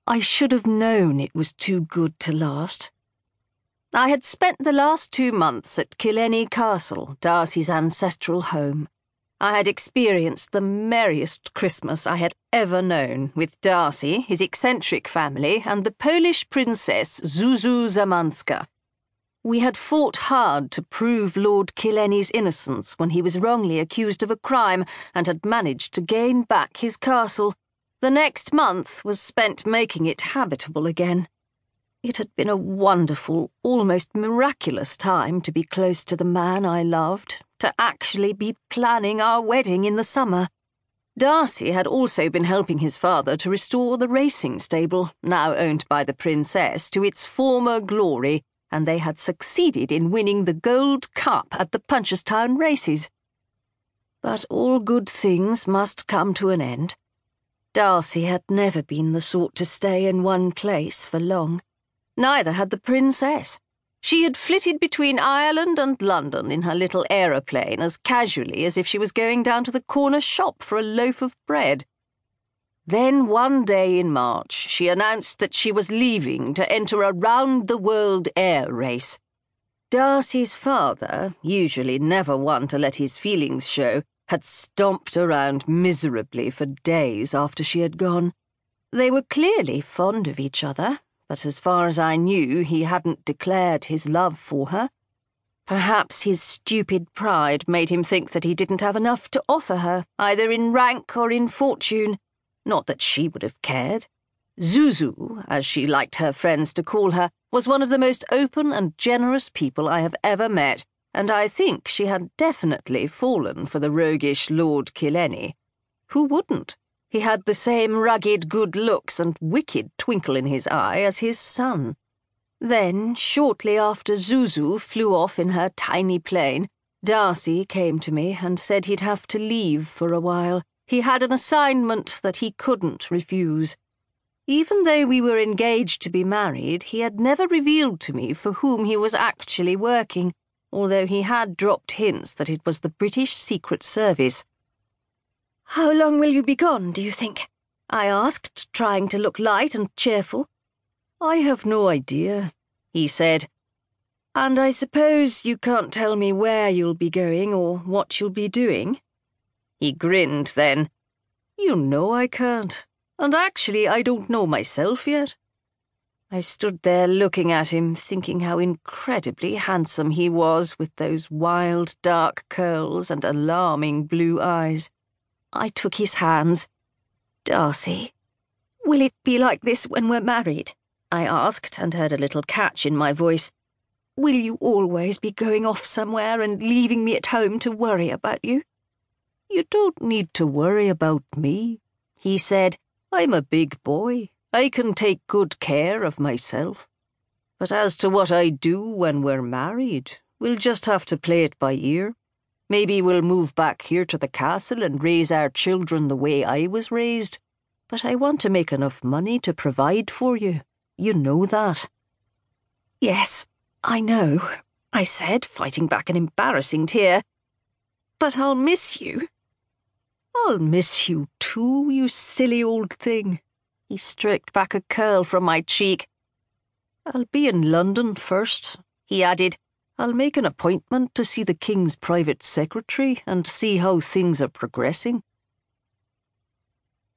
I should have known it was too good to last. I had spent the last 2 months at Killenny Castle, Darcy's ancestral home. I had experienced the merriest Christmas I had ever known with Darcy, his eccentric family, and the Polish princess Zuzu Zamanska. We had fought hard to prove Lord Killenny's innocence when he was wrongly accused of a crime and had managed to gain back his castle. The next month was spent making it habitable again. It had been a wonderful, almost miraculous time to be close to the man I loved, to actually be planning our wedding in the summer. Darcy had also been helping his father to restore the racing stable, now owned by the princess, to its former glory, and they had succeeded in winning the Gold Cup at the Punchestown races. But all good things must come to an end. Darcy had never been the sort to stay in one place for long. Neither had the princess. She had flitted between Ireland and London in her little aeroplane as casually as if she was going down to the corner shop for a loaf of bread. Then one day in March she announced that she was leaving to enter a round-the-world air race. Darcy's father, usually never one to let his feelings show, had stomped around miserably for days after she had gone. They were clearly fond of each other, but as far as I knew, he hadn't declared his love for her. Perhaps his stupid pride made him think that he didn't have enough to offer her, either in rank or in fortune. Not that she would have cared. Zuzu, as she liked her friends to call her, was one of the most open and generous people I have ever met, and I think she had definitely fallen for the roguish Lord Killenny. Who wouldn't? He had the same rugged good looks and wicked twinkle in his eye as his son. Then, shortly after Zuzu flew off in her tiny plane, Darcy came to me and said he'd have to leave for a while. He had an assignment that he couldn't refuse. Even though we were engaged to be married, he had never revealed to me for whom he was actually working, although he had dropped hints that it was the British Secret Service. "How long will you be gone, do you think?" I asked, trying to look light and cheerful. "I have no idea," he said. "And I suppose you can't tell me where you'll be going or what you'll be doing?" He grinned then. "You know I can't. And actually I don't know myself yet." I stood there looking at him, thinking how incredibly handsome he was with those wild dark curls and alarming blue eyes. I took his hands. "Darcy, will it be like this when we're married?" I asked, and heard a little catch in my voice. "Will you always be going off somewhere and leaving me at home to worry about you?" "You don't need to worry about me," he said. "I'm a big boy. I can take good care of myself. But as to what I do when we're married, we'll just have to play it by ear. Maybe we'll move back here to the castle and raise our children the way I was raised. But I want to make enough money to provide for you. You know that." "Yes, I know," I said, fighting back an embarrassing tear. "But I'll miss you." "I'll miss you too, you silly old thing." He stroked back a curl from my cheek. "I'll be in London first," he added. "I'll make an appointment to see the King's private secretary and see how things are progressing.